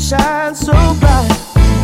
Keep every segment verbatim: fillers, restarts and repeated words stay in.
shine so bright,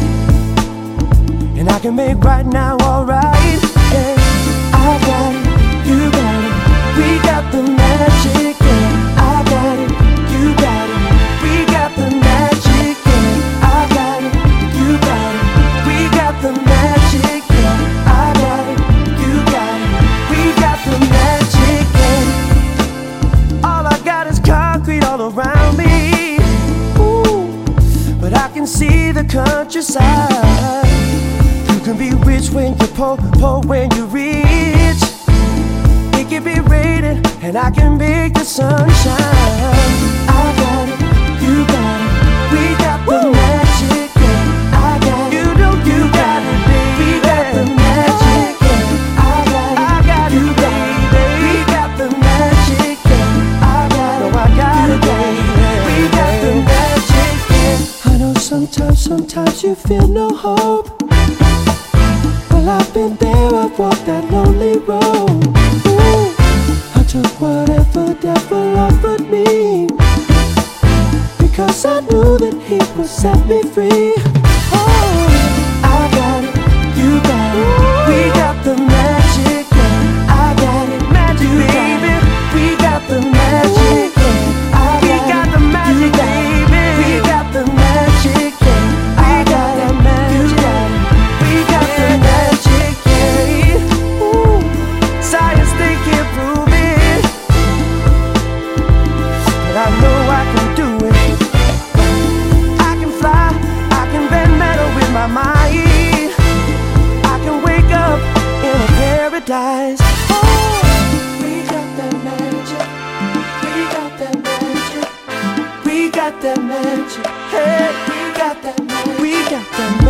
and I can make right now alright. Yeah, I got it, you got it, we got the magic. Yeah, I got it, you got it, we got the magic. Yeah, I got it, you got it, we got the magic. Yeah, I got it, you got it, we got the magic. Yeah, all I got is concrete all around me. Ooh, but I can see the countryside. You can be rich when you're poor, poor when you're rich. It can be raining and I can make the sun shine. I got it, you got it, we got the Woo! Magic. Yeah, I got it, you know you got it, baby. We got the magic. Yeah, I got it, I got you, it, baby. We got the magic. Yeah, I got it, no, I got you, it, baby. We got the magic. Yeah. I know sometimes, sometimes you feel no hope. Well, I've been there, I've walked that lonely road. Ooh, I took whatever devil offered me, because I knew that he would set me free. Oh, I got it, you got it, we got the magic. Yeah, I got it, magic, baby. We got the magic. Yeah, I we got the magic, baby. We got the magic. Yeah, I got the magic. We got the magic. Yeah, ooh, science they can't prove it, but I know I can do it. I can fly, I can bend metal with my mind. I can wake up in a paradise. Oh, we got that magic. We got that magic. We got that magic. Hey, we got that magic. We got that magic.